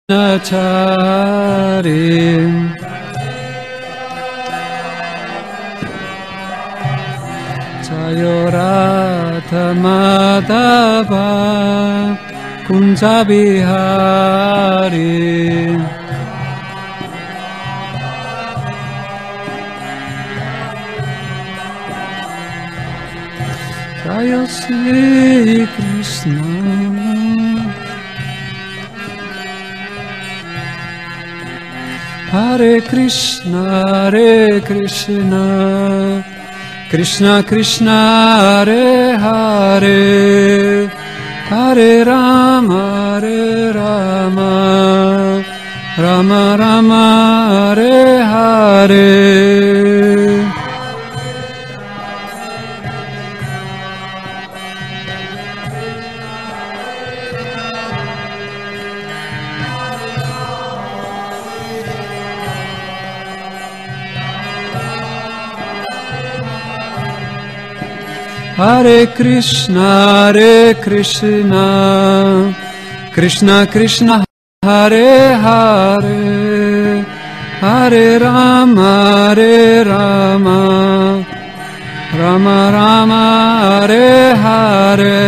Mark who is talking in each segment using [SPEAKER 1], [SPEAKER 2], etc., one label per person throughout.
[SPEAKER 1] Charim Chayoratha Madhava Kunja Bihari Jaya Shri Krishna Hare Krishna, Hare Krishna, Krishna Krishna, Hare Hare, Hare Rama, Hare Rama, Rama Rama, Hare Hare. Hare Krishna, Hare Krishna, Krishna Krishna, Hare Hare, Hare Rama, Hare Rama, Rama Rama, Hare Hare.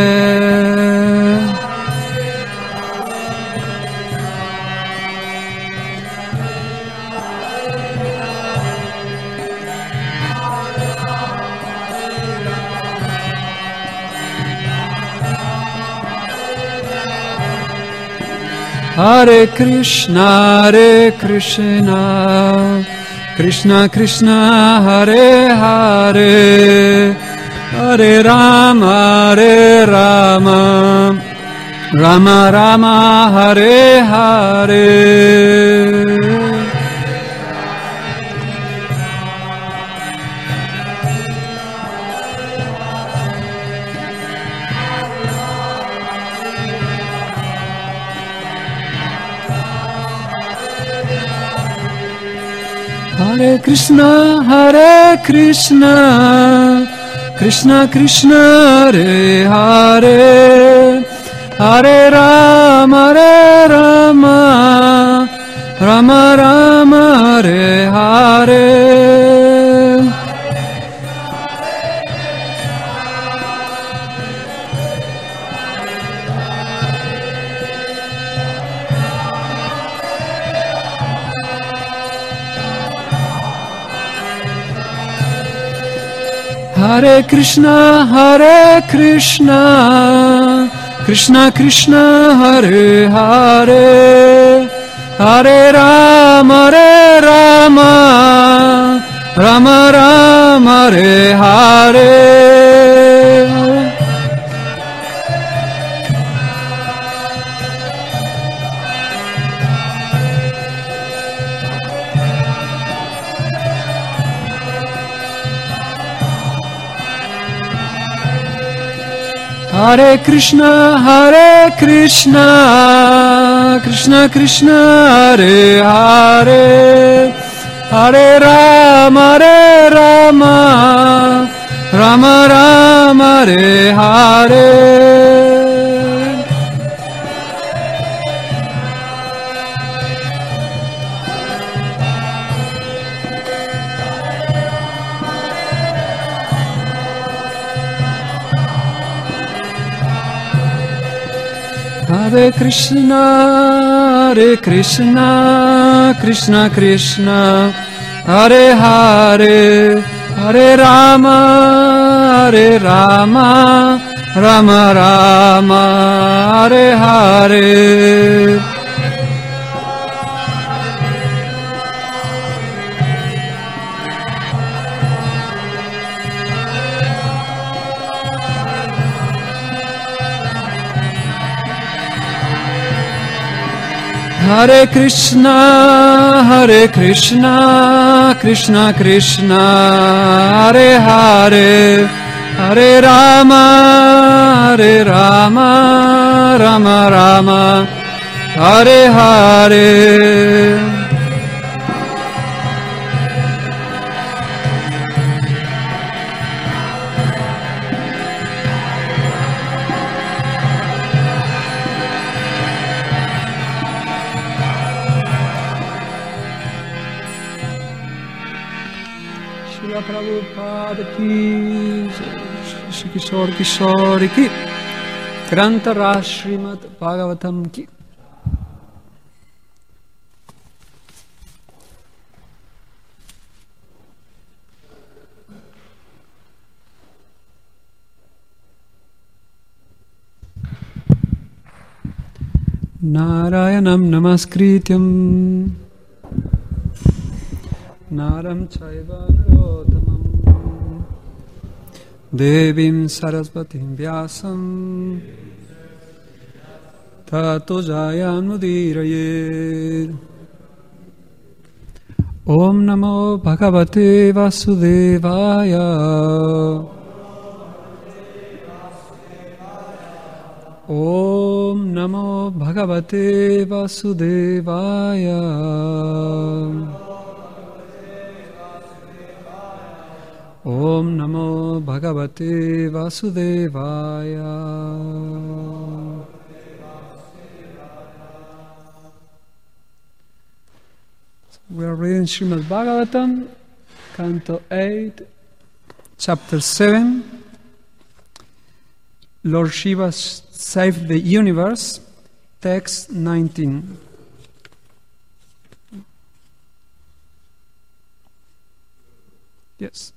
[SPEAKER 1] Hare Krishna, Hare Krishna, Krishna Krishna, Hare Hare, Hare Rama, Hare Rama, Rama Rama, Hare Hare. Hare Krishna, Hare Krishna, Krishna Krishna, Hare Hare, Hare Rama, Hare Rama, Rama Rama, Hare Hare. Hare Krishna, Hare Krishna, Krishna Krishna, Hare Hare, Hare Rama, Hare Rama, Rama Rama, Hare Hare. Hare Krishna, Hare Krishna, Krishna Krishna, Hare Hare, Hare Rama, Hare Rama, Rama Rama, Hare Hare. Hare Krishna, Hare Krishna, Krishna Krishna, Hare Hare, Hare Rama, Hare Rama, Rama Rama, Hare Hare. Hare Krishna, Hare Krishna, Krishna Krishna, Hare Hare, Hare Rama, Hare Rama, Rama Rama, Hare Hare. Srila Prabhupada ki, Shri Kishore Kishore ki, Granta Srimad Bhagavatam ki. Narayanam namaskrityam Naram chaiva narottamam Devim sarasvatim vyasam Tato jayam mudirayed Om namo bhagavate vasudevaya Om namo bhagavate vasudevaya Om namo bhagavate vasudevaya We are reading Srimad Bhagavatam, Canto 8, Chapter 7. Lord Shiva saved the universe, text 19. Yes.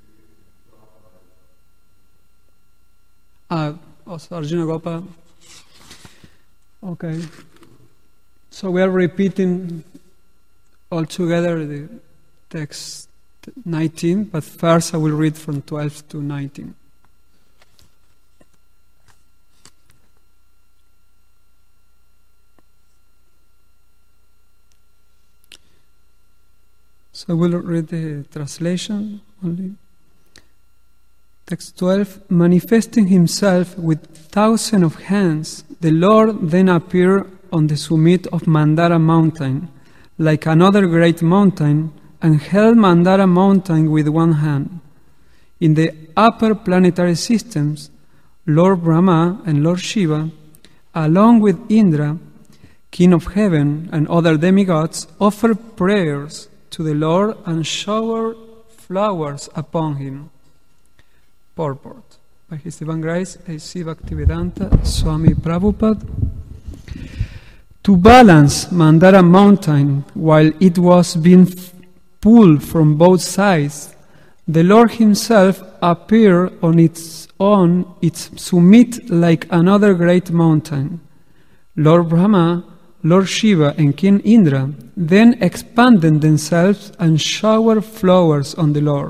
[SPEAKER 1] Also Arjuna Gopa. Okay. So we are repeating all together the text 19, but first I will read from 12 to 19. So we'll read the translation only. Text 12. Manifesting himself with thousands of hands, the Lord then appeared on the summit of Mandara mountain, like another great mountain, and held Mandara mountain with one hand. In the upper planetary systems, Lord Brahma and Lord Shiva, along with Indra, king of heaven, and other demigods, offered prayers to the Lord and showered flowers upon him. Purport. By His Divine Grace, A.C. Bhaktivedanta Swami Prabhupada. To balance Mandara mountain while it was being pulled from both sides, the Lord himself appeared on its summit like another great mountain. Lord Brahma, Lord Shiva, and King Indra then expanded themselves and showered flowers on the Lord.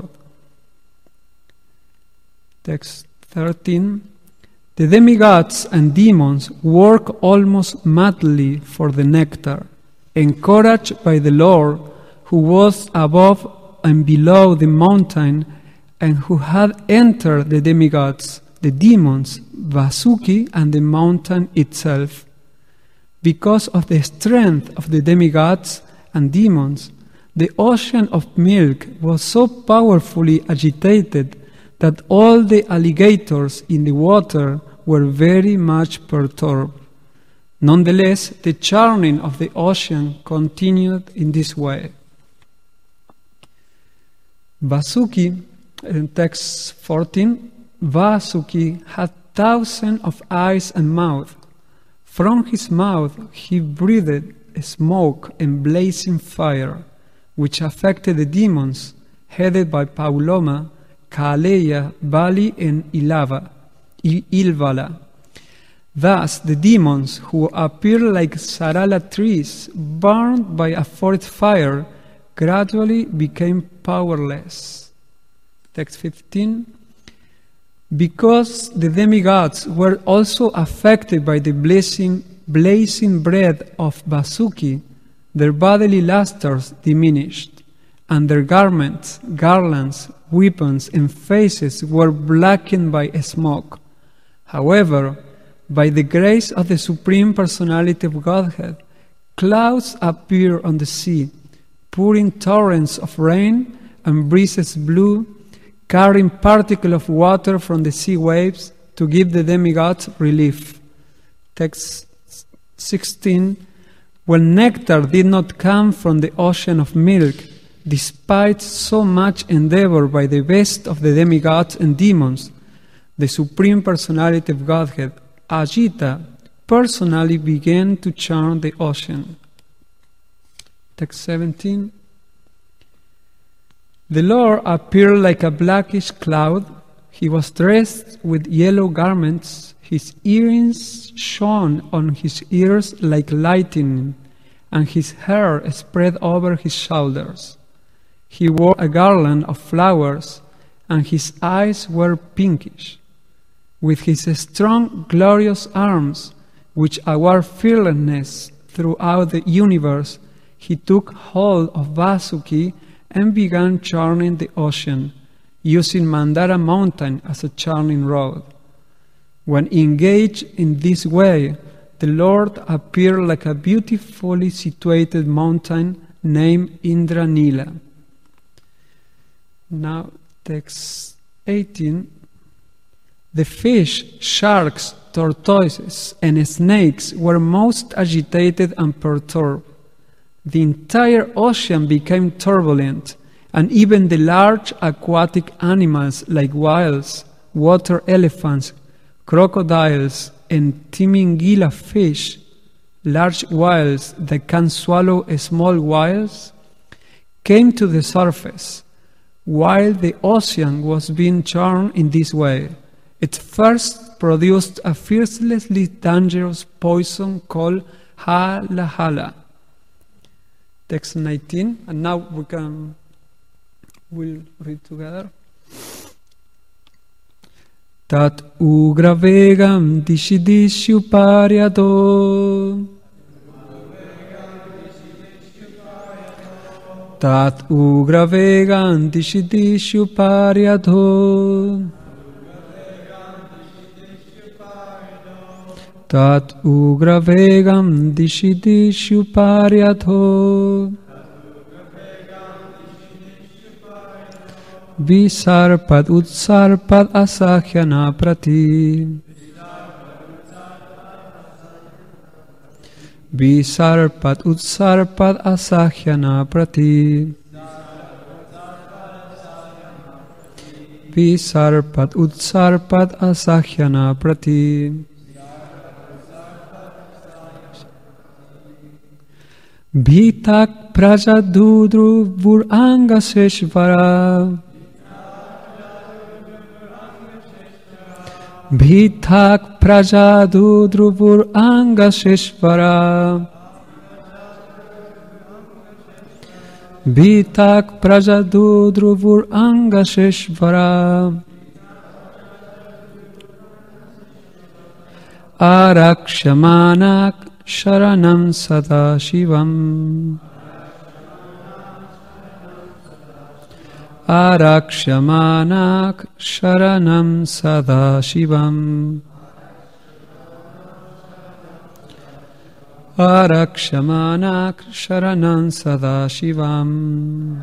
[SPEAKER 1] Text 13. The demigods and demons work almost madly for the nectar, encouraged by the Lord, who was above and below the mountain, and who had entered the demigods, the demons, Vasuki, and the mountain itself. Because of the strength of the demigods and demons, the ocean of milk was so powerfully agitated that all the alligators in the water were very much perturbed. Nonetheless, the churning of the ocean continued in this way. Vasuki, in text 14, Vasuki had thousands of eyes and mouth. From his mouth he breathed smoke and blazing fire, which affected the demons, headed by Pauloma, Kaleya, Bali, and Ilvala. Thus, the demons, who appeared like sarala trees burned by a forest fire, gradually became powerless. Text 15. Because the demigods were also affected by the blazing breath of Vasuki, their bodily lustres diminished, and their garments, garlands, weapons, and faces were blackened by smoke. However, by the grace of the Supreme Personality of Godhead, clouds appeared on the sea, pouring torrents of rain, and breezes blew, carrying particles of water from the sea waves to give the demigods relief. Text 16. When nectar did not come from the ocean of milk, Despite so much endeavor by the best of the demigods and demons, the Supreme Personality of Godhead, Ajita, personally began to churn the ocean. Text 17. The Lord appeared like a blackish cloud. He was dressed with yellow garments. His earrings shone on his ears like lightning, and his hair spread over his shoulders. He wore a garland of flowers, and his eyes were pinkish. With his strong, glorious arms, which award fearlessness throughout the universe, he took hold of Vasuki and began churning the ocean, using Mandara mountain as a churning rod. When engaged in this way, the Lord appeared like a beautifully situated mountain named Indranila. Now, text 18. The fish, sharks, tortoises, and snakes were most agitated and perturbed. The entire ocean became turbulent, and even the large aquatic animals like whales, water elephants, crocodiles, and timingila fish, large whales that can swallow small whales, came to the surface. While the ocean was being churned in this way, it first produced a fiercely dangerous poison called Hala. Text 19, and now we'll read together. Tat ugra vegam dishidishu paryato. Tat ugra vegam dishidishu paryato. Tat ugra vegam dishidishu paryato. Visarpad utsarpad asahyana prati. Visarpad utsarpad asahyana prati. Visarpad utsarpad asahyana prati. Bhitak prajadudru vuranga seshvara. Bhitak prajadudru vuranga seshvara. Bhitak prajadudru vuranga seshvara. Arakshamanak Sharanam Sadashivam. Arakshamanak Sharanam Sadashivam. Arakshamanak Sharanam Sadashivam.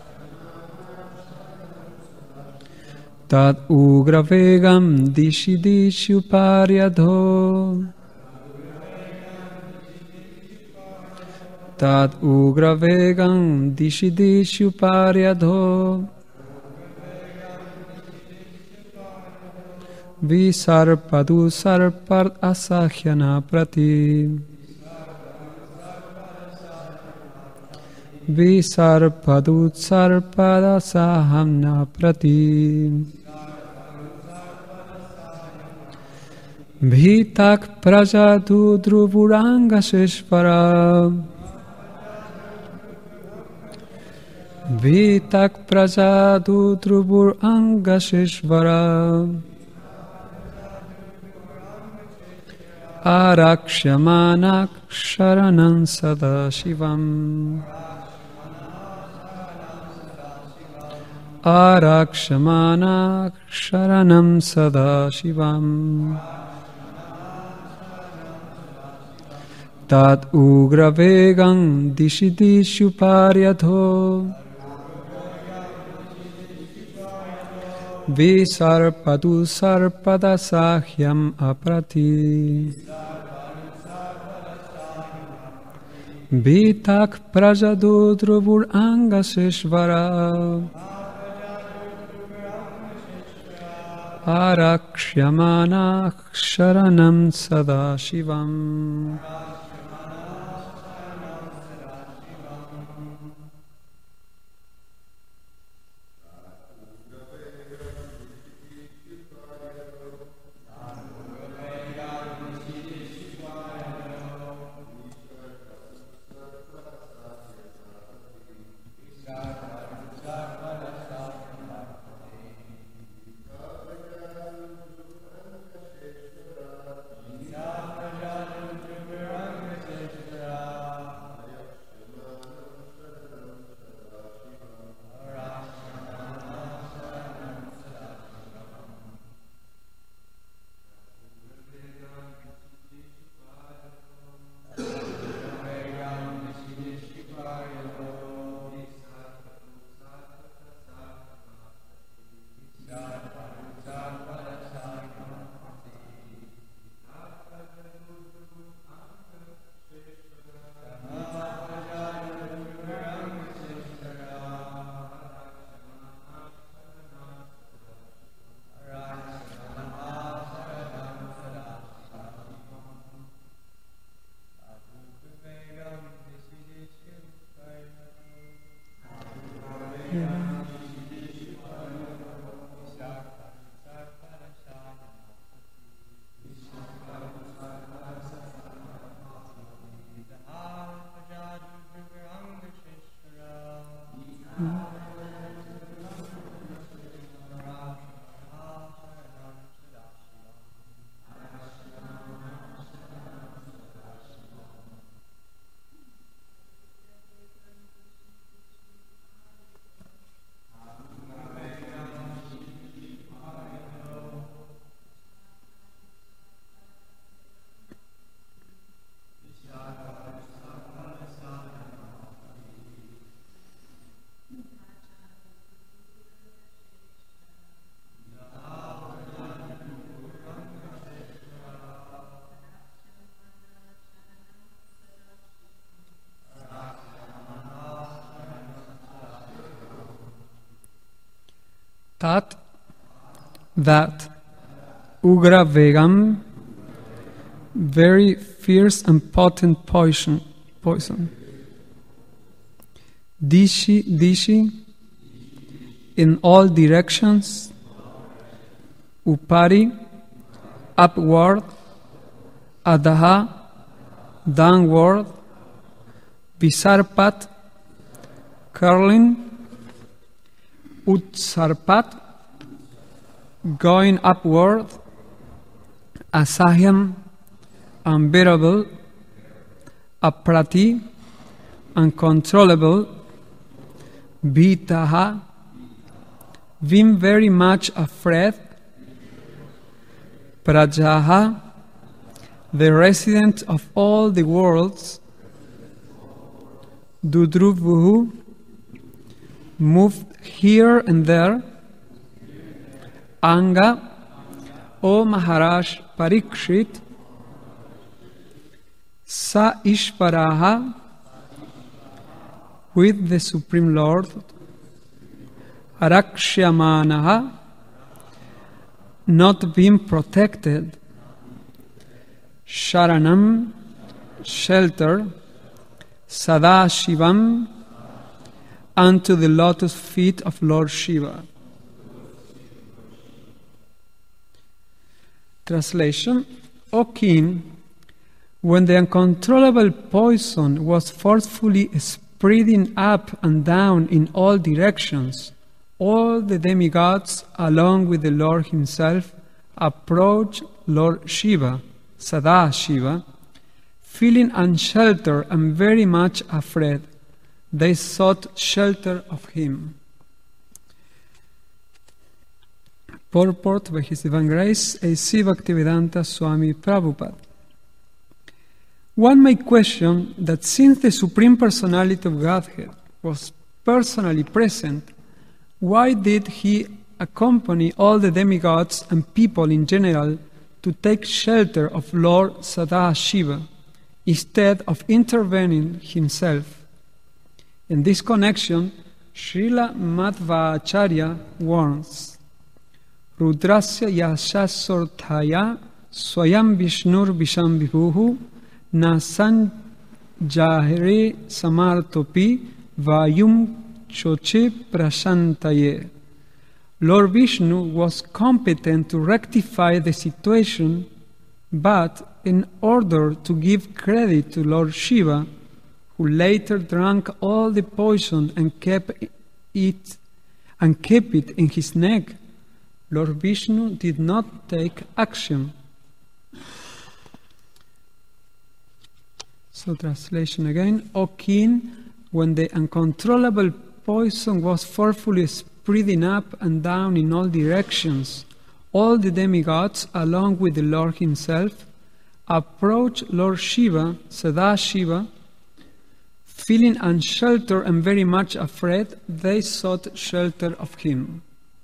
[SPEAKER 1] Tad ugra vegam dishidishu paryadho. Tad ugra vegam dishidishu paryadho. Visarpadu sarpad asahyana prati. Visarpadu sarpad asahamna prati. Bhitak prajatu druvuranga seshvara. Bhitak prajatu druvuranga seshvara. Arakshamanak sharanam sadashivam. Arakshamanak sharanam sadashivam. Tat ugra vegam dishidishu paryadho. Visarpadu sarpadasahyam aprati. Vitak Prajadudrubur Angaseshvara Arakshamanach Sharanam Sadashivam. Tat, that, Ugra Vegam, very fierce and potent poison. Dishi, in all directions. Upari, upward. Adaha, downward. Visarpat, curling. Utsarpat, going upward. Asahyam, unbearable. Aprati, uncontrollable. Vitaha, being very much afraid. Prajaha, the resident of all the worlds. Dudruvuhu, moved here and there. Anga, O Maharaj Parikshit. Sa Ishvaraha, with the Supreme Lord. Arakshyamanaha, not being protected. Sharanam, shelter. Sadashivam, unto the lotus feet of Lord Shiva. Translation: O king, when the uncontrollable poison was forcefully spreading up and down in all directions, all the demigods, along with the Lord himself, approached Lord Shiva, Sadashiva, feeling unsheltered and very much afraid. They sought shelter of him. Purport by His Divine Grace, A.C. Bhaktivedanta Swami Prabhupada. One may question that since the Supreme Personality of Godhead was personally present, why did he accompany all the demigods and people in general to take shelter of Lord Sadashiva, instead of intervening himself. In this connection, Srila Madhvacharya warns, Rudrasya yashasorthaya swayam vishnur visham vibhuhu na sanjahre samartopi vayum choche prashantaye. Lord Vishnu was competent to rectify the situation, but in order to give credit to Lord Shiva, who later drank all the poison and kept it in his neck, Lord Vishnu did not take action. So translation again. O king, when the uncontrollable poison was forcefully spreading up and down in all directions, all the demigods, along with the Lord himself, approached Lord Shiva, Sadashiva. Feeling unsheltered and very much afraid, they sought shelter of him.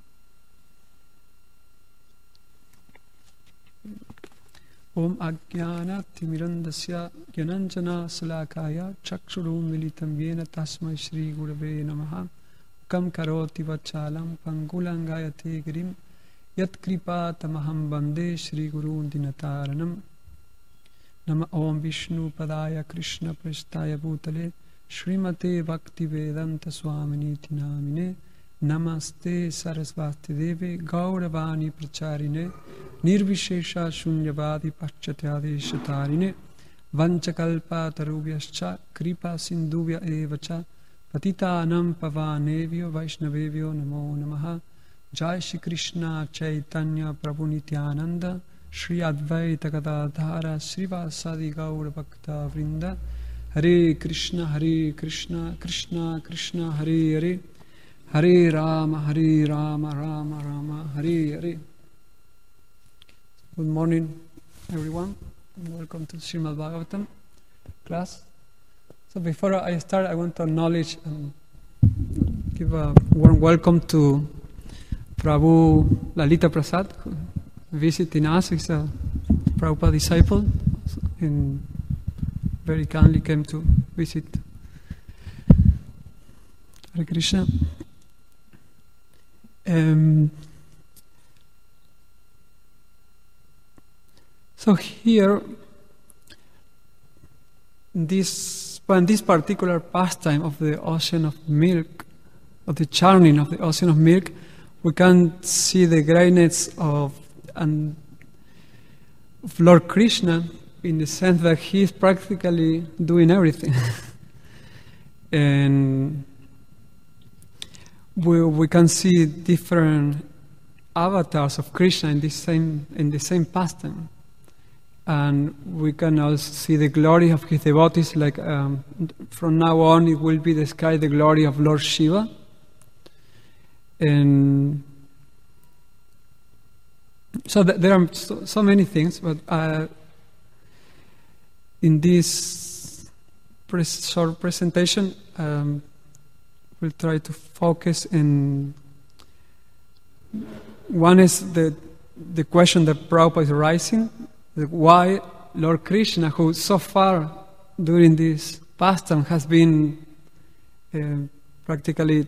[SPEAKER 1] Om Ajnana Timirandasya Gyananjana Salakaya Chakshurum Militam Yena Tasmai Shri Gurave Namaha Kam Karoti Vachalam Pangulangayate Girim Yat Kripa Tamaham Bande Shri Guru Dinataranam Nama Om Vishnu Padaya Krishna Prestaya Bhutale Srimate Bhakti Vedanta Swamini Tinamine Namaste Sarasvati Deve Gauravani Pracharine Nirvishesha Shunyavadi Pachatyadi Shatarine Vanchakalpa Tarubhyascha Kripa Sindhuvya Evacha Patitanam Pavanevyo Vaishnavevyo Namo Namaha Jai Shri Krishna Chaitanya Prabhu Nityananda Shri Advaita Gadadhara Srivasadi Gaura Bhakta Vrinda Hare Krishna Krishna Krishna Hare Hare Hare Rama Rama Rama Hare Hare. Good morning, everyone, and welcome to Srimad Bhagavatam class. So before I start, I want to acknowledge and give a warm welcome to Prabhu Lalita Prasad, who visiting us. He's a Prabhupada disciple and very kindly came to visit. Hare Krishna. So here, in this particular pastime of the ocean of milk, of the churning of the ocean of milk, we can see the greatness of Lord Krishna in the sense that he is practically doing everything. And we can see different avatars of Krishna in the same pastime. And we can also see the glory of his devotees, like from now on it will be described the glory of Lord Shiva. And so there are so many things, but in this short presentation, we'll try to focus in. One is the question that Prabhupada is raising. Why Lord Krishna, who so far during this pastime has been practically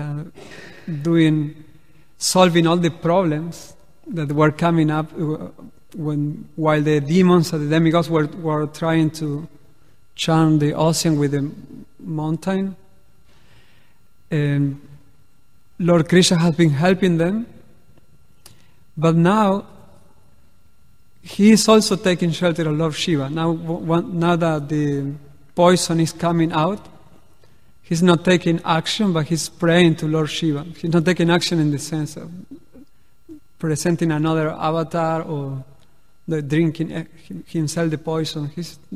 [SPEAKER 1] solving all the problems that were coming up while the demons and the demigods were trying to charm the ocean with the mountain. And Lord Krishna has been helping them, but now he is also taking shelter of Lord Shiva. Now that the poison is coming out, he's not taking action, but he's praying to Lord Shiva. He's not taking action in the sense of presenting another avatar or drinking himself the poison.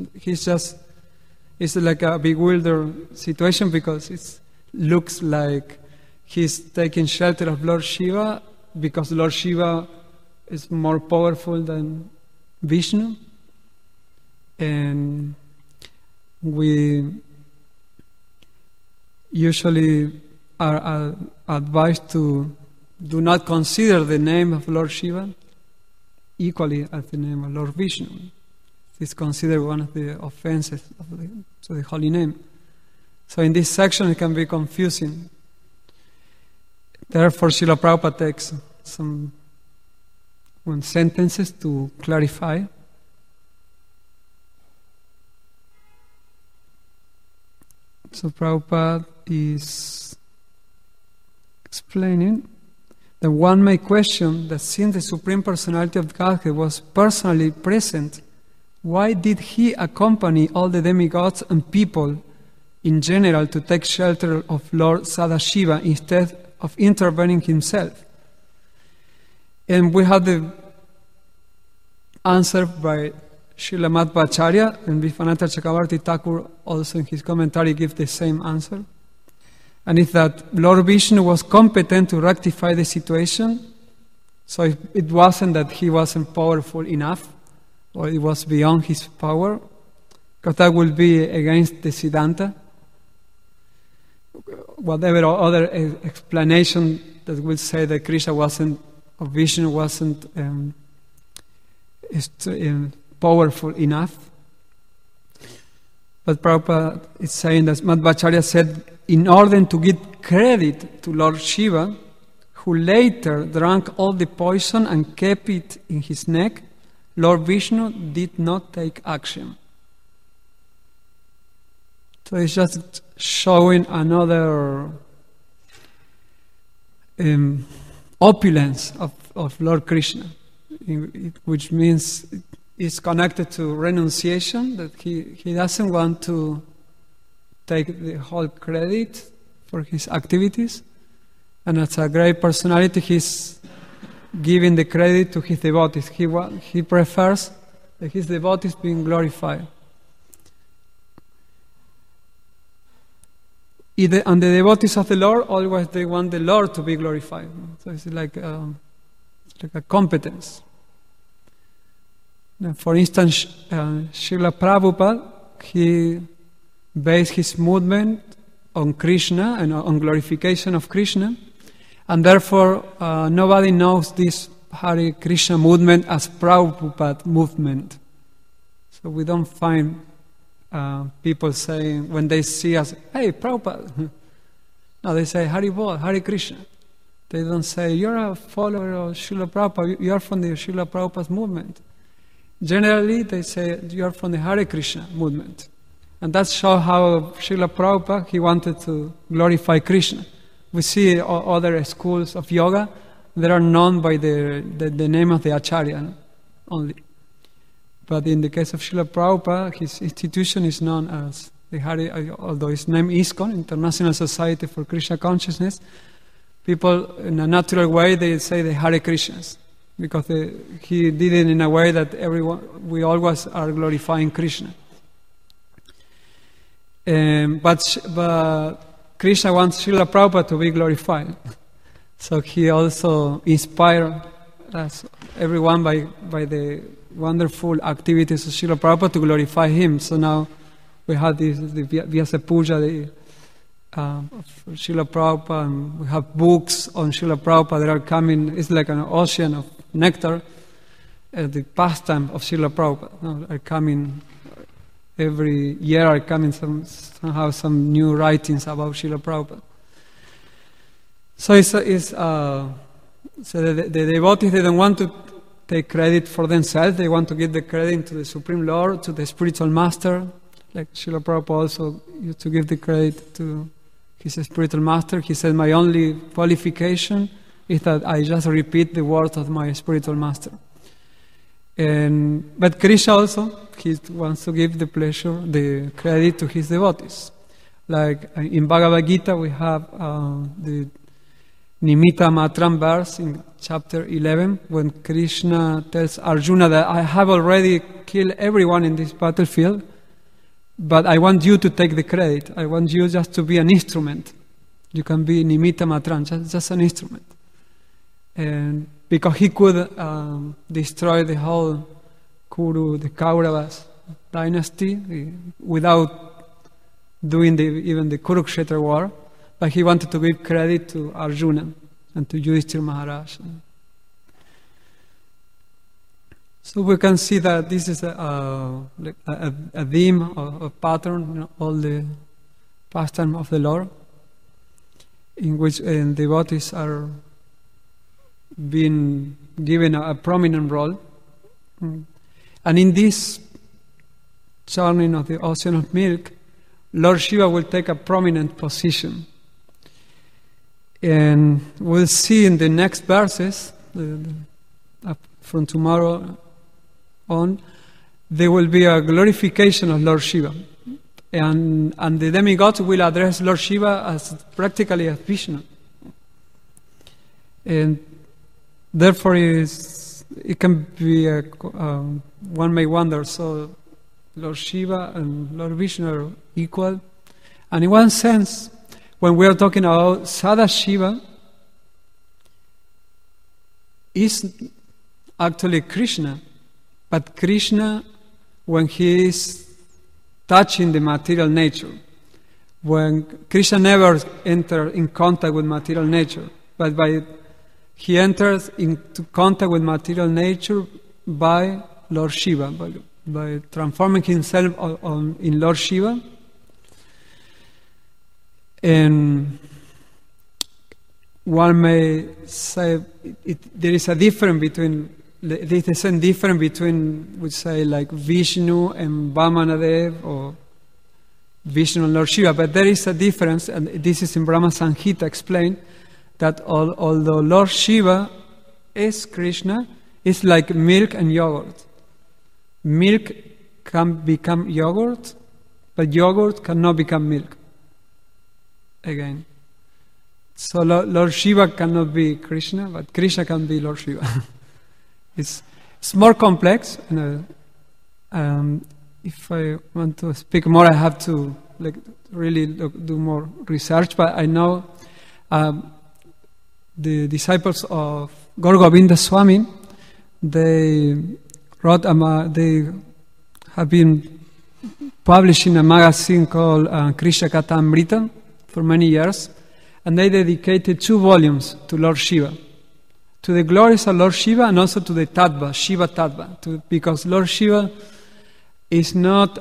[SPEAKER 1] It's like a bewildered situation because it looks like he's taking shelter of Lord Shiva because Lord Shiva is more powerful than Vishnu, and we usually are advised to do not consider the name of Lord Shiva equally as the name of Lord Vishnu. It's considered one of the offenses to the holy name. So in this section it can be confusing. Therefore, Srila Prabhupada takes some sentences to clarify. So Prabhupada is explaining that one may question that since the Supreme Personality of Godhead was personally present, why did he accompany all the demigods and people in general to take shelter of Lord Sadashiva instead of intervening himself? And we have the answer by Srila Madhvacharya, and Vishwanatha Chakravarti Thakur also in his commentary gives the same answer. And it's that Lord Vishnu was competent to rectify the situation, so it wasn't that he wasn't powerful enough, or it was beyond his power, because that would be against the Siddhanta. Whatever other explanation that will say that Krishna wasn't, or Vishnu wasn't powerful enough. But Prabhupada is saying that Madhvacharya said, in order to give credit to Lord Shiva, who later drank all the poison and kept it in his neck, Lord Vishnu did not take action. So it's just showing another opulence of Lord Krishna, which means it's connected to renunciation, that he doesn't want to take the whole credit for his activities, and as a great personality he's giving the credit to his devotees. He prefers that his devotees being glorified. And the devotees of the Lord, always they want the Lord to be glorified. So it's like a competence. Now, for instance, Srila Prabhupada, he based his movement on Krishna and on glorification of Krishna, and therefore nobody knows this Hare Krishna movement as Prabhupada movement. So we don't find people saying, when they see us, hey, Prabhupada. No, they say, Hari Bol, Hare Krishna. They don't say, you're a follower of Srila Prabhupada, you're from the Srila Prabhupada's movement. Generally, they say, you're from the Hare Krishna movement. And that shows how Srila Prabhupada, he wanted to glorify Krishna. We see other schools of yoga that are known by the name of the Acharya only. But in the case of Srila Prabhupada, his institution is known as the Hare, although its name is ISKCON, International Society for Krishna Consciousness. People, in a natural way, they say the Hare Krishnas, because he did it in a way that we always are glorifying Krishna. But Krishna wants Srila Prabhupada to be glorified. So he also inspired us, everyone by the wonderful activities of Srila Prabhupada to glorify him. So now we have the Vyasa Puja of Srila Prabhupada, and we have books on Srila Prabhupada that are coming. It's like an ocean of nectar. The pastime of Srila Prabhupada are coming. Every year are coming somehow some new writings about Srila Prabhupada. So so the devotees, they don't want to take credit for themselves. They want to give the credit to the Supreme Lord, to the spiritual master. Like Srila Prabhupada also used to give the credit to his spiritual master. He said, my only qualification is that I just repeat the words of my spiritual master. But Krishna also, he wants to give the credit to his devotees. Like in Bhagavad Gita, we have the Nimitta Matram verse in chapter 11, when Krishna tells Arjuna that I have already killed everyone in this battlefield, but I want you to take the credit. I want you just to be an instrument. You can be Nimitta Matram, just an instrument. And because he could destroy the whole Kuru, the Kauravas dynasty, without doing even the Kurukshetra war, but he wanted to give credit to Arjuna and to Yudhishthira Maharaj. So we can see that this is a theme, a pattern, all the pastime of the Lord, in which devotees are being given a prominent role. And in this churning of the ocean of milk, Lord Shiva will take a prominent position. And we'll see in the next verses, from tomorrow on, there will be a glorification of Lord Shiva. And the demigods will address Lord Shiva as practically as Vishnu. And therefore it can be one may wonder, so Lord Shiva and Lord Vishnu are equal. And in one sense, when we are talking about Sadashiva, is actually Krishna. But Krishna, when he is touching the material nature, when Krishna never enters in contact with material nature, but he enters into contact with material nature by Lord Shiva, by transforming himself in Lord Shiva. And one may say there is a difference between, there is a difference between, we say, like Vishnu and Vamanadev, or Vishnu and Lord Shiva, but there is a difference, and this is in Brahma Samhita explained, that although Lord Shiva is Krishna, it's like milk and yogurt. Milk can become yogurt, but yogurt cannot become milk. Again. So Lord Shiva cannot be Krishna, but Krishna can be Lord Shiva. It's more complex. If I want to speak more, I have to really do more research. But I know the disciples of Gaur Govinda Swami, they have been publishing a magazine called Krishna Katha Amrita for many years, and they dedicated 2 volumes to Lord Shiva, to the glories of Lord Shiva and also to the Tattva, Shiva Tattva, because Lord Shiva is not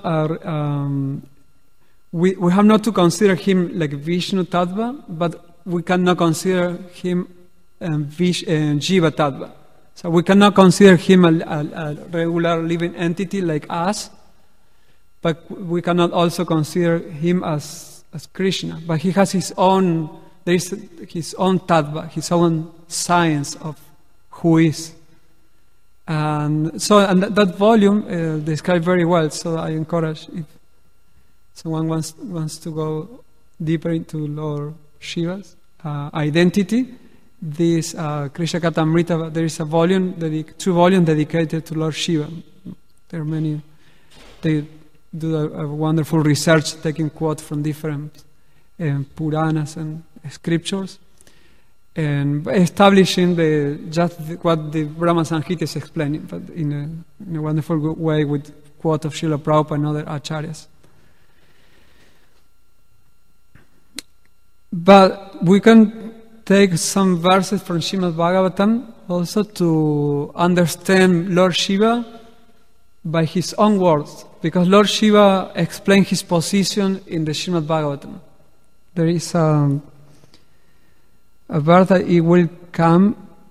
[SPEAKER 1] we have not to consider him like Vishnu Tattva, but we cannot consider him Jiva Tattva. So we cannot consider him a regular living entity like us, but we cannot also consider him as Krishna. But he has his own, there is his own tattva, his own science of who is. And that volume described very well, so I encourage, if someone wants to go deeper into Lord Shiva's identity, this Krishna Katha Amrita, there is a volume, 2 volumes dedicated to Lord Shiva. There are many, they do a wonderful research, taking quotes from different Puranas and scriptures, and establishing what the Brahma Samhita is explaining, but in a wonderful way with quote of Srila Prabhupada and other acharyas. But we can take some verses from Srimad Bhagavatam also to understand Lord Shiva by his own words, because Lord Shiva explained his position in the Srimad Bhagavatam. There is a verse that it will come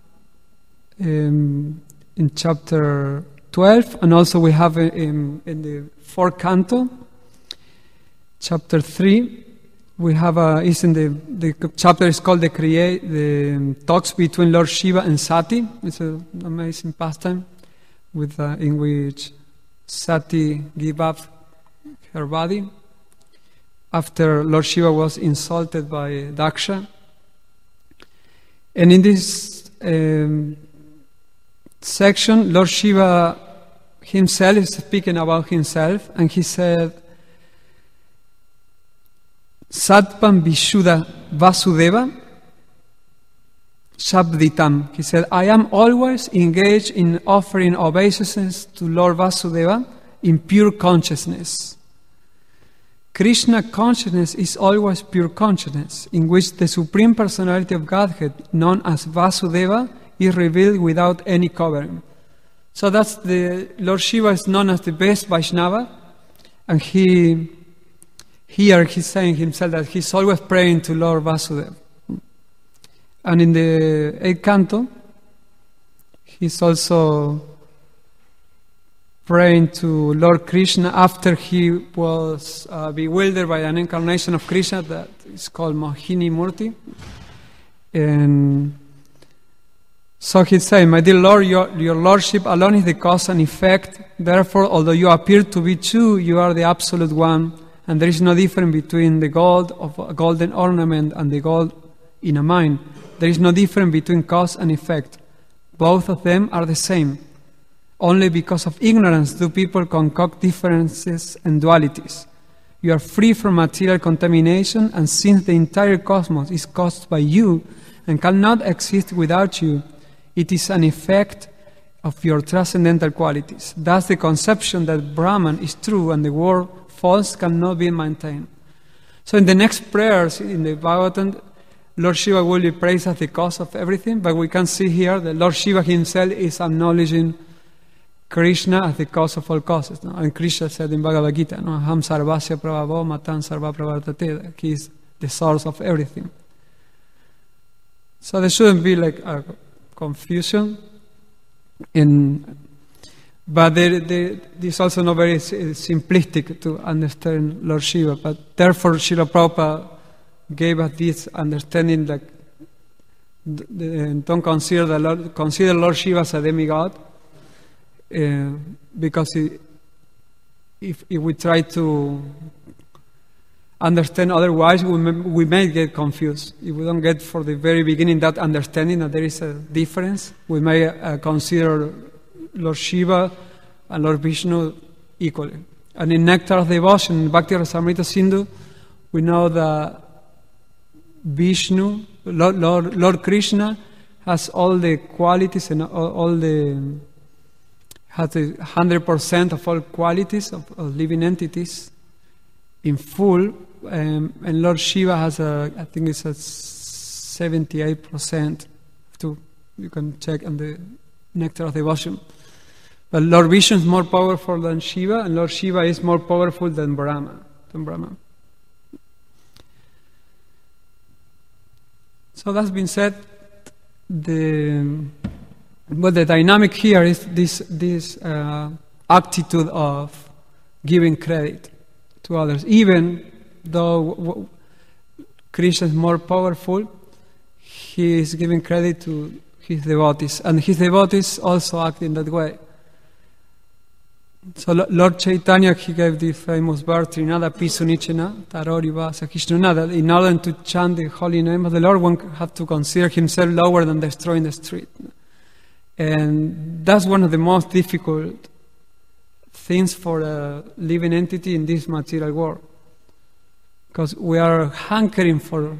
[SPEAKER 1] in chapter 12, and also we have in the 4th canto, chapter 3. We have it's in the chapter is called the talks between Lord Shiva and Sati. It's an amazing pastime in which Sati gave up her body after Lord Shiva was insulted by Daksha. And in this section, Lord Shiva himself is speaking about himself, and he said, Satpam Vishuddha Vasudeva Shabditam. He said, I am always engaged in offering obeisances to Lord Vasudeva in pure consciousness. Krishna consciousness is always pure consciousness, in which the Supreme Personality of Godhead, known as Vasudeva, is revealed without any covering. So that's the Lord Shiva is known as the best Vaishnava, and he's saying himself that he's always praying to Lord Vasudeva. And in the 8th canto, he's also praying to Lord Krishna after he was bewildered by an incarnation of Krishna that is called Mohini Murti. And so he's saying, my dear Lord, your Lordship alone is the cause and effect. Therefore, although you appear to be two, you are the absolute one, and there is no difference between the gold of a golden ornament and the gold in a mine. There is no difference between cause and effect. Both of them are the same. Only because of ignorance do people concoct differences and dualities. You are free from material contamination, and since the entire cosmos is caused by you and cannot exist without you, it is an effect of your transcendental qualities. Thus the conception that Brahman is true and the world false cannot be maintained. So in the next prayers in the Bhagavatam, Lord Shiva will be praised as the cause of everything, but we can see here that Lord Shiva himself is acknowledging Krishna as the cause of all causes. No? And Krishna said in Bhagavad Gita, no? Ham sarvasya prabhavo matan sarva pravartate. He is the source of everything. So there shouldn't be like a confusion. But this is also not very simplistic to understand Lord Shiva. But therefore Srila Prabhupada gave us this understanding that don't consider Lord Shiva as a demigod. Because if we try to understand otherwise, we may get confused. If we don't get for the very beginning that understanding that there is a difference, we may consider Lord Shiva and Lord Vishnu equally. And in Nectar of Devotion, in Bhakti Rasamrita Sindhu, we know that Vishnu, Lord Krishna, has all the qualities and has 100% of all qualities of living entities in full, and Lord Shiva has I think it's a 78% too. You can check on the Nectar of Devotion. But Lord Vishnu is more powerful than Shiva, and Lord Shiva is more powerful than Brahma. So that's been said. But the dynamic here is this attitude of giving credit to others. Even though Krishna is more powerful, he is giving credit to his devotees. And his devotees also act in that way. So Lord Chaitanya, he gave the famous verse, Trinada Pisunichena, Taroriva Sakishnunada. In order to chant the holy name of the Lord, one has to consider himself lower than the straw in the street. And that's one of the most difficult things for a living entity in this material world. Because we are hankering for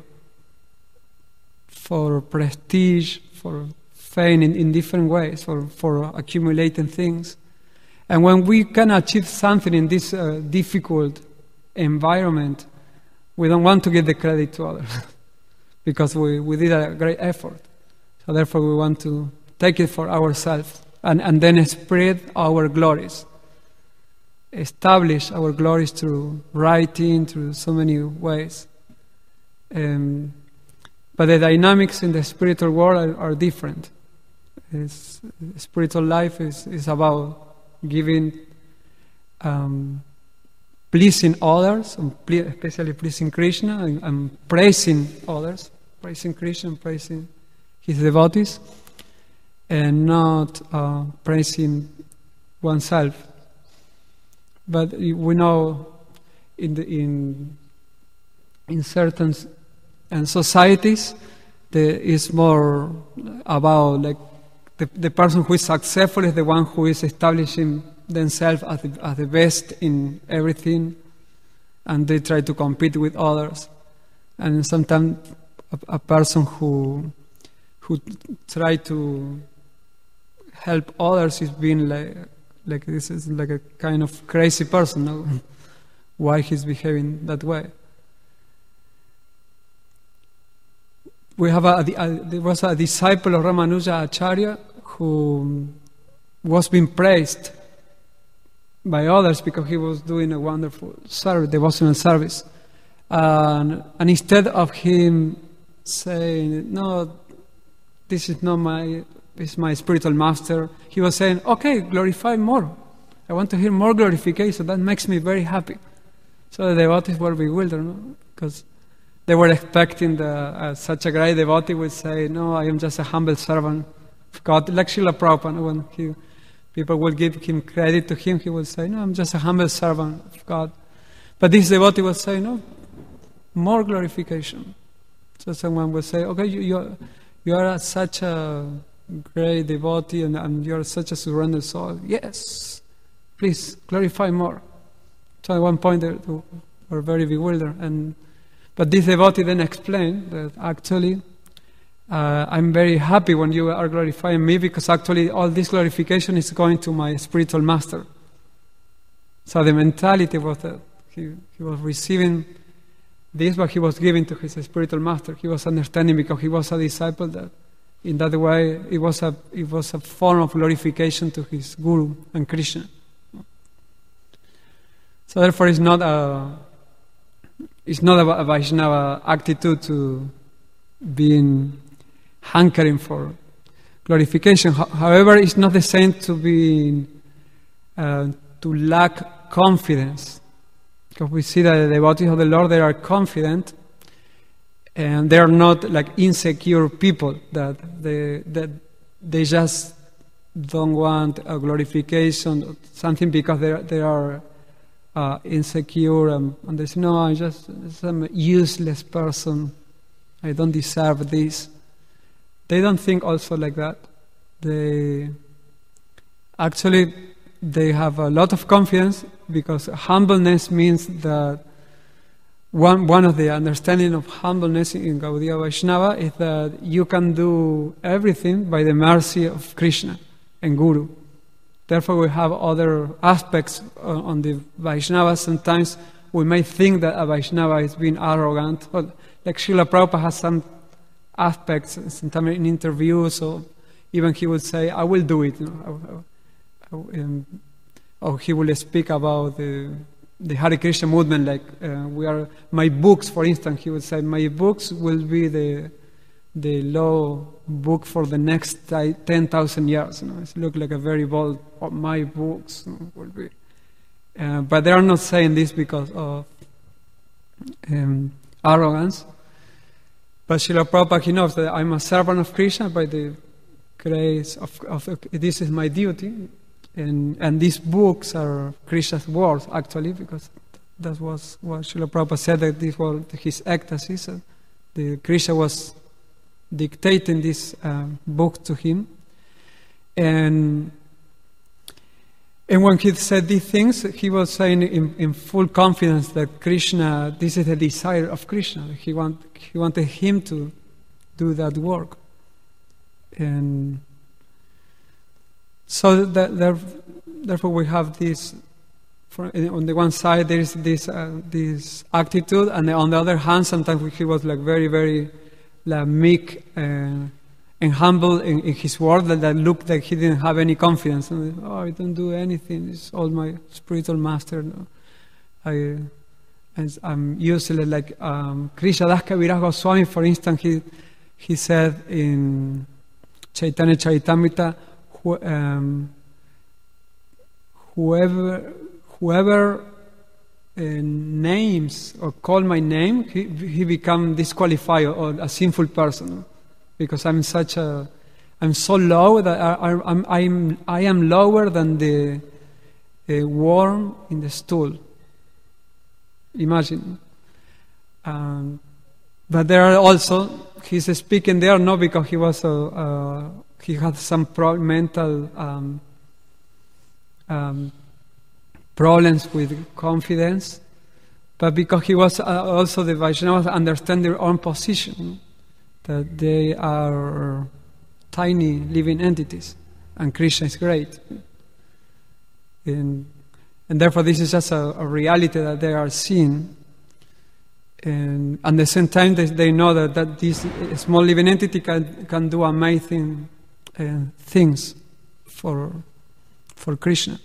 [SPEAKER 1] prestige, for fame in different ways, for accumulating things. And when we can achieve something in this difficult environment, we don't want to give the credit to others because we did a great effort. So therefore we want to take it for ourselves and then spread our glories. Establish our glories through writing, through so many ways. But the dynamics in the spiritual world are different. Spiritual life is about giving, pleasing others, especially pleasing Krishna, and praising others, praising Krishna, praising his devotees, and not praising oneself. But we know in certain societies there is more about like the person who is successful is the one who is establishing themselves as the best in everything, and they try to compete with others. And sometimes a person who try to help others is being like this is like a kind of crazy person. No? Why he's behaving that way? We have there was a disciple of Ramanuja Acharya who was being praised by others because he was doing a wonderful devotional service. And instead of him saying, no, this is not my spiritual master, he was saying, okay, glorify more. I want to hear more glorification. That makes me very happy. So the devotees were bewildered, no? Because they were expecting such a great devotee would say, no, I am just a humble servant of God. Like Srila Prabhupada, when people will give him credit to him, he would say, no, I'm just a humble servant of God. But this devotee would say, no, more glorification. So someone would say, okay, you are such a great devotee and you are such a surrendered soul. Yes, please glorify more. So at one point they were very bewildered. But this devotee then explained that actually I'm very happy when you are glorifying me because actually all this glorification is going to my spiritual master. So the mentality was that he was receiving this, but he was giving to his spiritual master. He was understanding because he was a disciple that in that way it was a form of glorification to his guru and Krishna. So therefore it's not a Vaishnava attitude to being hankering for glorification. However, it's not the same to lack confidence. Because we see that the devotees of the Lord, they are confident and they are not like insecure people that they just don't want a glorification or something because they are insecure and they say, no, I'm just some useless person. I don't deserve this. They don't think also like that. They have a lot of confidence because humbleness means that one of the understanding of humbleness in Gaudiya Vaishnava is that you can do everything by the mercy of Krishna and Guru. Therefore, we have other aspects on the Vaishnava. Sometimes we may think that a Vaishnava is being arrogant. Or like Srila Prabhupada has some aspects, sometimes in interviews, or even he would say, I will do it. Or he will speak about the Hare Krishna movement, like my books, for instance. He would say, my books will be the law book for the next 10,000 years. It looks like a very bold, my books will be. But they are not saying this because of arrogance. But Srila Prabhupada, he knows that I'm a servant of Krishna by the grace of this is my duty. And these books are Krishna's words, actually, because that was what Srila Prabhupada said, that this was his ecstasies. The Krishna was dictating this book to him. And when he said these things, he was saying in full confidence that Krishna, this is the desire of Krishna. He wanted him to do that work. And so therefore we have this, on the one side there is this attitude, and on the other hand sometimes he was like very, very meek and humble in his word, that looked like he didn't have any confidence. And, I don't do anything, it's all my spiritual master. No? I'm useless, like Krishna Das Kaviraj Goswami, for instance, he said in Chaitanya Charitamrita, whoever names or call my name, he become disqualified or a sinful person, because I'm so low that I am lower than the worm in the stool. Imagine. But there are also, he's speaking there not because he was he had some mental problems with confidence, but because he was also the Vaishnavas understand their own position, that they are tiny living entities, and Krishna is great. And therefore this is just a reality that they are seeing. And at the same time they know that this small living entity can do amazing things for for Krishna.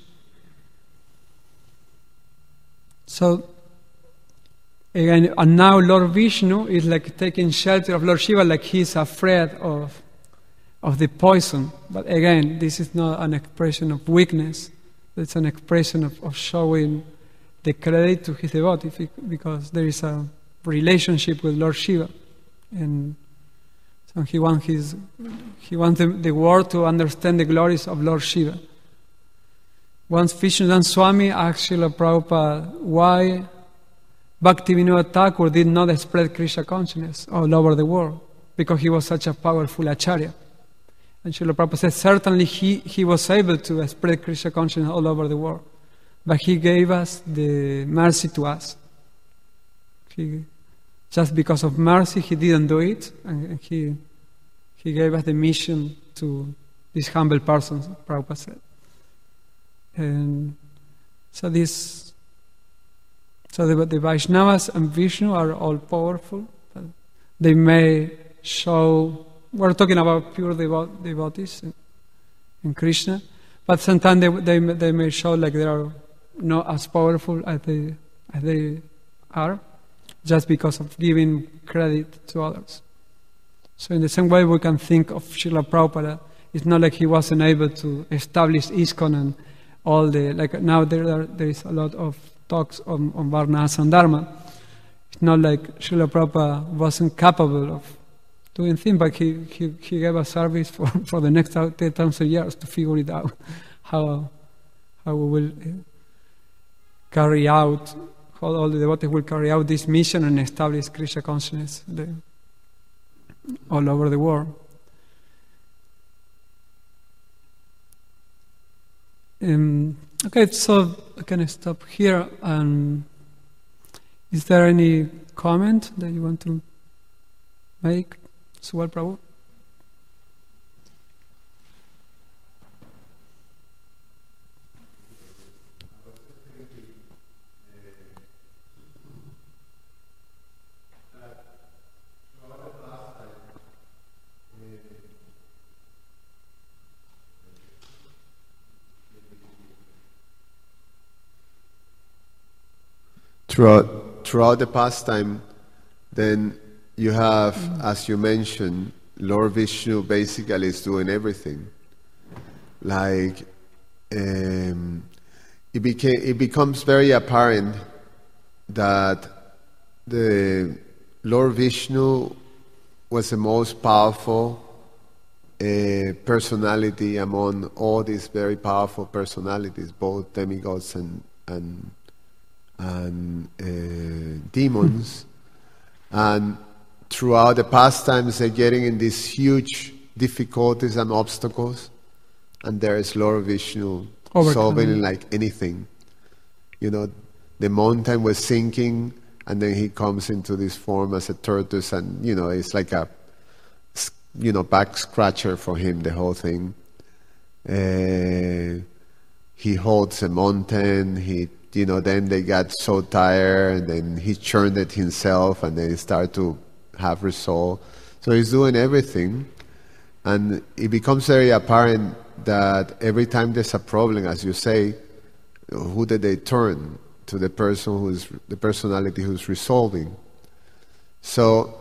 [SPEAKER 1] So, again, and now Lord Vishnu is like taking shelter of Lord Shiva, like he's afraid of the poison. But again, this is not an expression of weakness. It's an expression of showing the credit to his devotee, because there is a relationship with Lord Shiva, and so he wants the world to understand the glories of Lord Shiva. Once Vishnudan Swami asked Srila Prabhupada why Bhaktivinoda Thakur did not spread Krishna consciousness all over the world, because he was such a powerful acharya. And Srila Prabhupada said, certainly he was able to spread Krishna consciousness all over the world, but he gave us the mercy to us. Just because of mercy, he didn't do it, and he gave us the mission to these humble persons, Prabhupada said. And so the Vaishnavas and Vishnu are all powerful. They may show, we're talking about pure devotees in Krishna, but sometimes they may show like they are not as powerful as they are, just because of giving credit to others. So in the same way we can think of Srila Prabhupada. It's not like he wasn't able to establish ISKCON and all the, like now there is a lot of talks on Varnas and Dharma. It's not like Srila Prabhupada wasn't capable of doing things, but he gave a service for the next 10,000 years to figure it out, how we will carry out, how all the devotees will carry out this mission and establish Krishna consciousness all over the world. Okay, so I can stop here. Is there any comment that you want to make, Subal Prabhu?
[SPEAKER 2] Throughout the pastime, then you have, as you mentioned, Lord Vishnu basically is doing everything. Like, it becomes very apparent that the Lord Vishnu was the most powerful personality among all these very powerful personalities, both demigods and demons. And throughout the pastimes they're getting in these huge difficulties and obstacles, and there is Lord Vishnu solving like anything. You know, the mountain was sinking, and then he comes into this form as a tortoise, and you know, it's like a back scratcher for him, the whole thing. He holds a mountain, then they got so tired, and then he churned it himself, and then he started to have resolve. So he's doing everything, and it becomes very apparent that every time there's a problem, as you say, who did they turn? To the personality who's resolving. So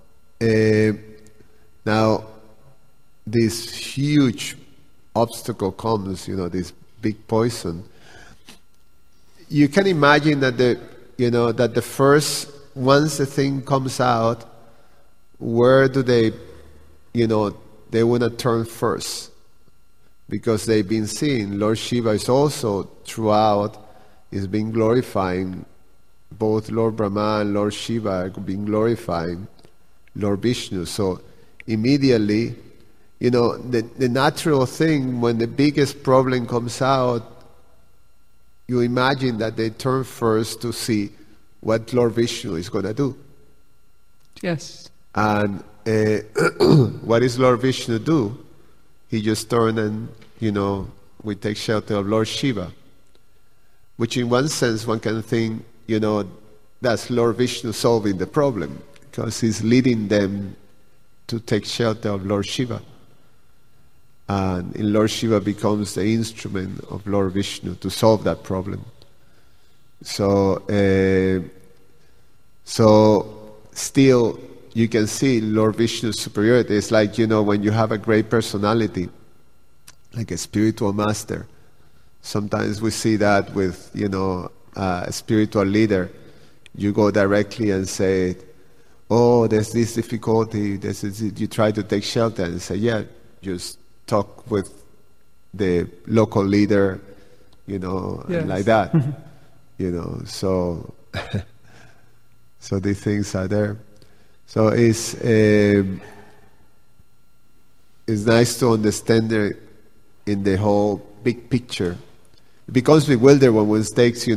[SPEAKER 2] now this huge obstacle comes, this big poison. You can imagine that the first, once the thing comes out, where do they want to turn first? Because they've been seeing Lord Shiva is also throughout is being glorifying, both Lord Brahma and Lord Shiva are being glorifying Lord Vishnu. So immediately, the natural thing when the biggest problem comes out, you imagine that they turn first to see what Lord Vishnu is going to do.
[SPEAKER 1] Yes.
[SPEAKER 2] And what does Lord Vishnu do? He just turns and, we take shelter of Lord Shiva. Which in one sense one can think, that's Lord Vishnu solving the problem, because he's leading them to take shelter of Lord Shiva. And Lord Shiva becomes the instrument of Lord Vishnu to solve that problem. So still you can see Lord Vishnu's superiority. It's like, when you have a great personality, like a spiritual master. Sometimes we see that with, a spiritual leader. You go directly and say, oh, there's this difficulty. You try to take shelter and say, yeah, just talk with the local leader,
[SPEAKER 1] Yes.
[SPEAKER 2] and like that. So so these things are there. So it's nice to understand in the whole big picture. It becomes bewildering when one takes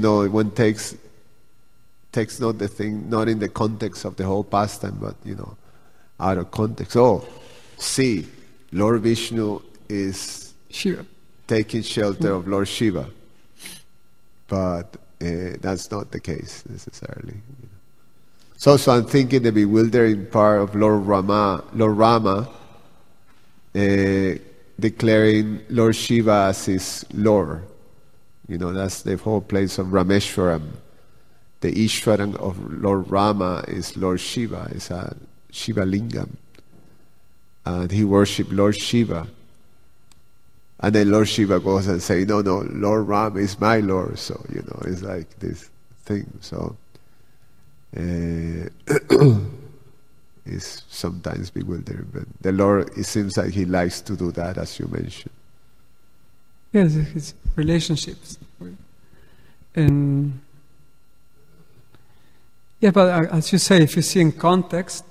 [SPEAKER 2] not the thing, not in the context of the whole pastime, but out of context. Oh, see, Lord Vishnu is
[SPEAKER 1] Shiva.
[SPEAKER 2] Taking shelter of Lord Shiva, but that's not the case necessarily. So I'm thinking the bewildering part of Lord Rama declaring Lord Shiva as his Lord. That's the whole place of Rameshwaram. The Ishwaran of Lord Rama is Lord Shiva, is a Shiva Lingam. And he worshipped Lord Shiva. And then Lord Shiva goes and says, no, Lord Rama is my Lord. So, it's like this thing. So, it's sometimes bewildering. But the Lord, it seems like he likes to do that, as you mentioned.
[SPEAKER 1] Yes, his relationships. And yeah, but as you say, if you see in context,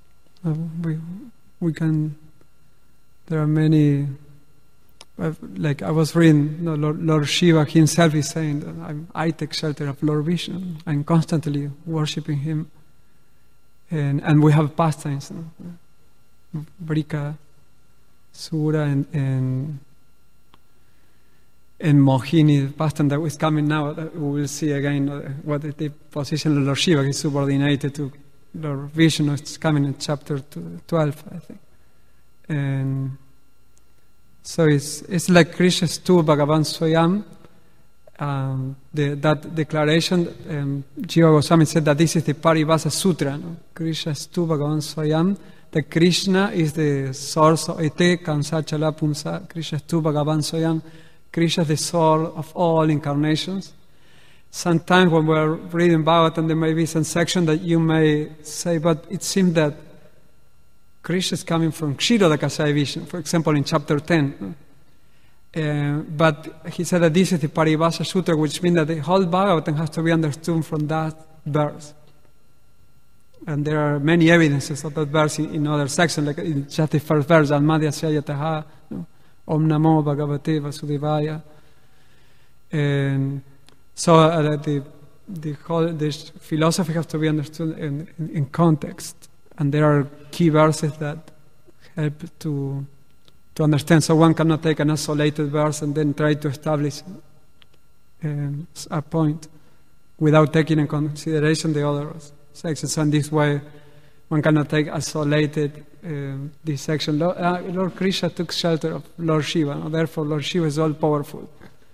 [SPEAKER 1] we can. There are many. Like I was reading, Lord Shiva himself is saying that I take shelter of Lord Vishnu. I'm constantly worshiping him, and we have pastimes, Brika, Sura, and Mohini pastime that is coming now. That we will see again what is the position of Lord Shiva is subordinated to Lord Vishnu. It's coming in chapter 12, I think, and. So it's like Krishna's tu Bhagavan Swayam. That declaration, Jiva Goswami said that this is the Paribhasa Sutra. No? Krishna's tu Bhagavan Swayam. That Krishna is the source of Ete Kansa Chala Punsa. Krishna's tu Bhagavan Swayam. Krishna is the source of all incarnations. Sometimes when we're reading Bhagavatam, there may be some section that you may say, but it seems that Krishna is coming from Kshirodakasaya Vishnu, for example, in chapter 10. But he said that this is the Paribhasa Sutra, which means that the whole Bhagavatam has to be understood from that verse. And there are many evidences of that verse in other sections, like in just the first verse, Almadhya Syayataha, Om Namo Bhagavate Vasudevaya. And so the philosophy has to be understood in context. And there are key verses that help to understand. So one cannot take an isolated verse and then try to establish a point without taking in consideration the other sections. And this way, one cannot take isolated this section. Lord Krishna took shelter of Lord Shiva. No? Therefore, Lord Shiva is all powerful.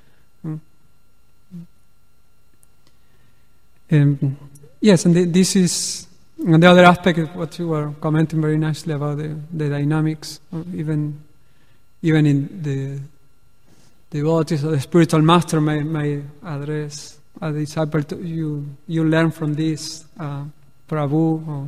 [SPEAKER 1] Yes, and this is. And the other aspect is what you were commenting very nicely about the dynamics, even in the devotees or the spiritual master may address a disciple. You learn from this, Prabhu.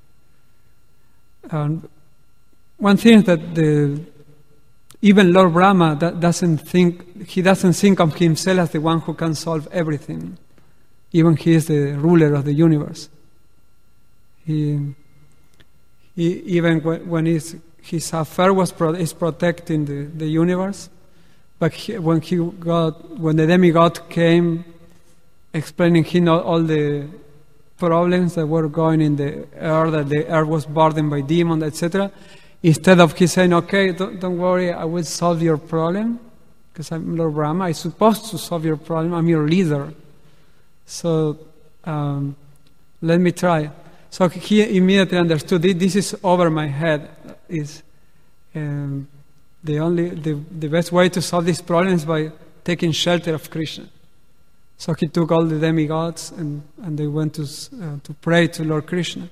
[SPEAKER 1] One thing is that even Lord Brahma doesn't think of himself as the one who can solve everything. Even he is the ruler of the universe. He even when his affair is protecting the universe, but when the demigod came, explaining him all the problems that were going in the earth, that the earth was burdened by demons, etc. Instead of he saying, "Okay, don't worry, I will solve your problem, because I'm Lord Brahma. I'm supposed to solve your problem. I'm your leader. So let me try." So he immediately understood, this is over my head. the best way to solve this problem is by taking shelter of Krishna. So he took all the demigods and they went to pray to Lord Krishna.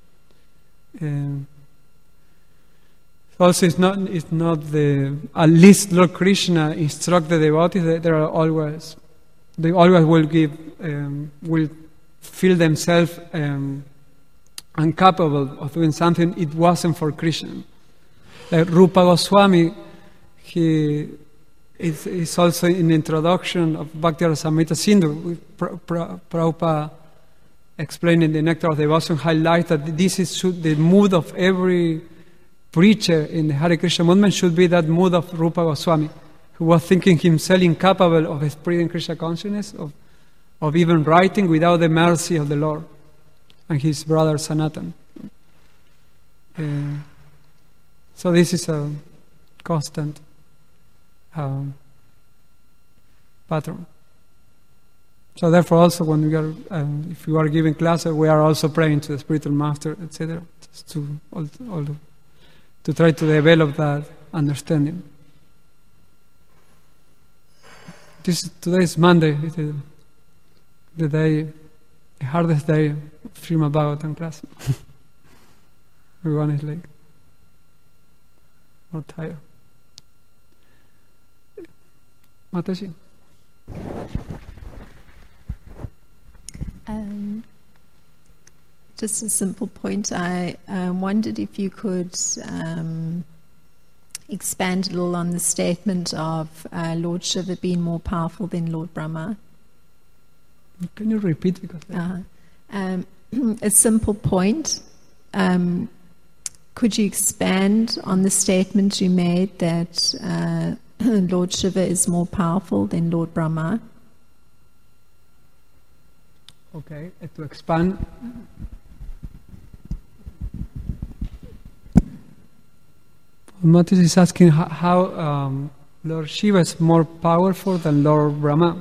[SPEAKER 1] Also, it's not at least Lord Krishna instruct the devotees that they always will feel themselves incapable of doing something it wasn't for Krishna. Like Rupa Goswami, he is also in the introduction of Bhakti Rasamrita Sindhu. Prabhupada explaining the Nectar of Devotion highlight that this is the mood of every preacher in the Hare Krishna movement should be that mood of Rupa Goswami, who was thinking himself incapable of spreading Krishna consciousness, of even writing without the mercy of the Lord and his brother Sanatan. So this is a constant pattern. So therefore also when we are, if you are giving classes, we are also praying to the spiritual master, etc., just to try to develop that understanding. Today is Monday, the hardest day of Srimad Bhagavatam class. Everyone is like more tired. Mataji.
[SPEAKER 3] Just a simple point. I wondered if you could expand a little on the statement of Lord Shiva being more powerful than Lord Brahma.
[SPEAKER 1] Can you repeat? Because
[SPEAKER 3] a simple point. Could you expand on the statement you made that Lord Shiva is more powerful than Lord Brahma?
[SPEAKER 1] Okay, to expand. Matis is asking how Lord Shiva is more powerful than Lord Brahma.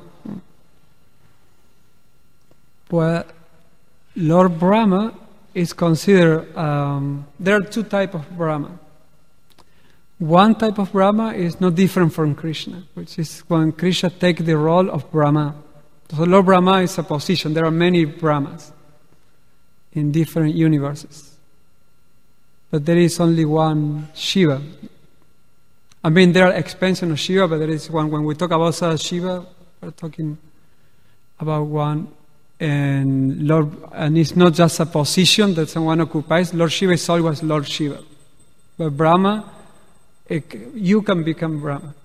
[SPEAKER 1] Well, Lord Brahma is considered, there are two types of Brahma. One type of Brahma is no different from Krishna, which is when Krishna takes the role of Brahma. So Lord Brahma is a position. There are many Brahmas in different universes. But there is only one Shiva. I mean, there are expansions of Shiva, but there is one. When we talk about Shiva, we're talking about one. And it's not just a position that someone occupies. Lord Shiva is always Lord Shiva. But Brahma, you can become Brahma.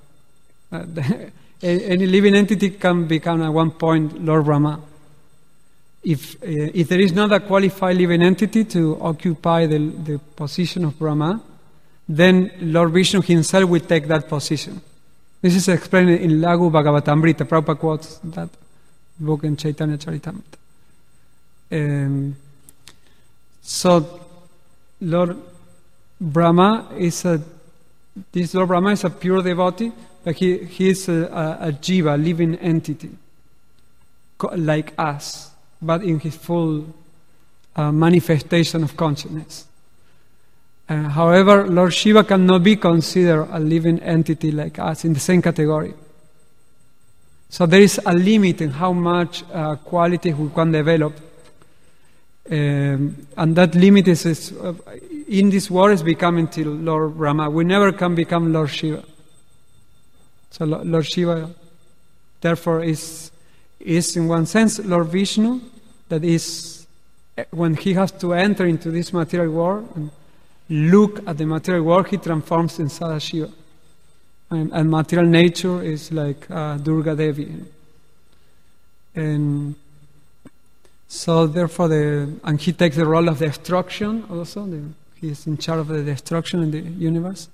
[SPEAKER 1] Any living entity can become at one point Lord Brahma. If there is not a qualified living entity to occupy the position of Brahma, then Lord Vishnu himself will take that position. This is explained in Lagu Bhagavatamrita. Prabhupada quotes that book in Chaitanya Charitamrita. So Lord Brahma is a pure devotee, but he is a jiva, living entity, like us, but in his full manifestation of consciousness. However, Lord Shiva cannot be considered a living entity like us in the same category. So there is a limit in how much quality we can develop. And that limit is in this world is becoming till Lord Brahma. We never can become Lord Shiva. So Lord Shiva, therefore, is in one sense Lord Vishnu, that is when he has to enter into this material world and look at the material world, he transforms in Sadashiva. And material nature is like Durga Devi. And so therefore, and he takes the role of destruction also. He is in charge of the destruction in the universe.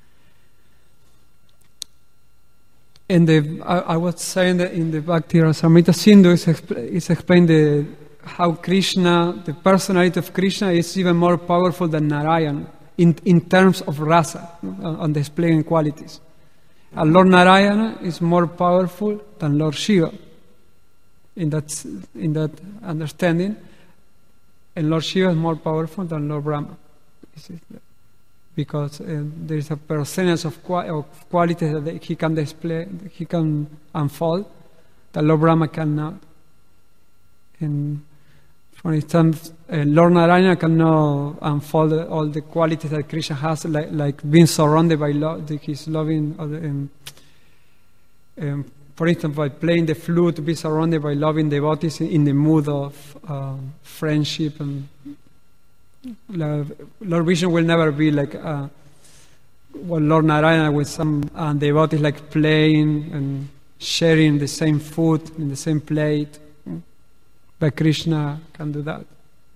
[SPEAKER 1] And I was saying that in the Bhakti Rasamrita Sindhu is explained how Krishna, the personality of Krishna, is even more powerful than Narayana in terms of rasa, on displaying qualities. And Lord Narayana is more powerful than Lord Shiva in that understanding, and Lord Shiva is more powerful than Lord Brahma. because there is a percentage of qualities that he can display, he can unfold, that Lord Brahma cannot. And for instance, Lord Narayana cannot unfold all the qualities that Krishna has, like being surrounded by love, his loving. For instance, by playing the flute, to be surrounded by loving devotees in the mood of friendship. And Lord Vishnu will never be like Lord Narayana with some devotees, like playing and sharing the same food in the same plate. But Krishna can do that.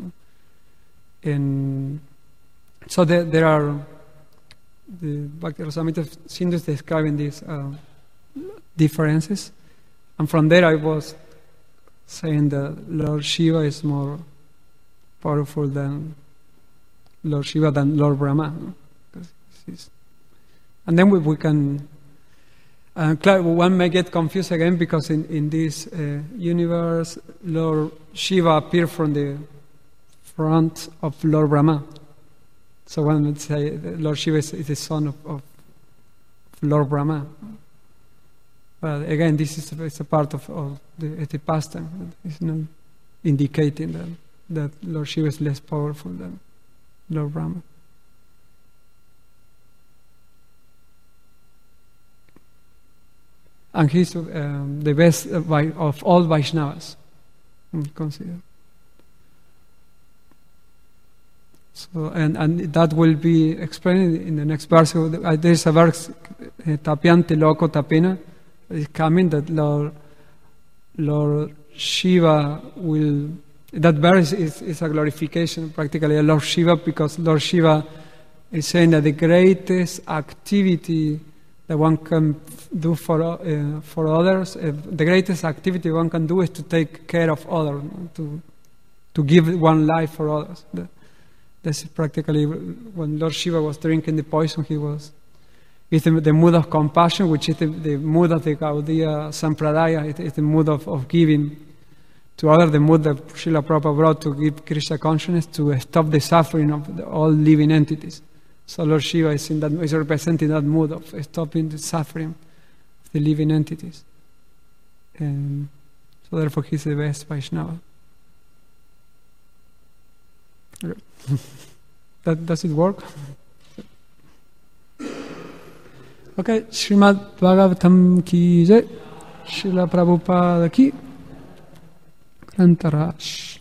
[SPEAKER 1] And so there are the Bhakti Rasamrita Sindhu is describing these differences, and from there I was saying that Lord Shiva is more powerful than Lord Shiva than Lord Brahma. And then we can one may get confused again, because in this universe Lord Shiva appeared from the front of Lord Brahma. So one would say that Lord Shiva is the son of Lord Brahma. But again, this is a part of the pastime. It's not indicating that Lord Shiva is less powerful than Lord Brahma. And he's the best of all Vaishnavas, consider. So, and that will be explained in the next verse. There is a verse, Tapyanti Loko Tapena, is coming, that Lord Shiva will. That verse is a glorification, practically, of Lord Shiva, because Lord Shiva is saying that the greatest activity that one can do for others, the greatest activity one can do is to take care of others, to give one life for others. That's practically when Lord Shiva was drinking the poison, it's the mood of compassion, which is the mood of the Gaudiya Sampradaya. It's the mood of giving to others, the mood that Srila Prabhupada brought to give Krishna consciousness, to stop the suffering of all living entities. So Lord Shiva is representing that mood of stopping the suffering of the living entities. And so therefore he's the best Vaishnava. Does it work? Okay, Srimad Bhagavatam ki jai, Srila Prabhupada ki, Grantaraj.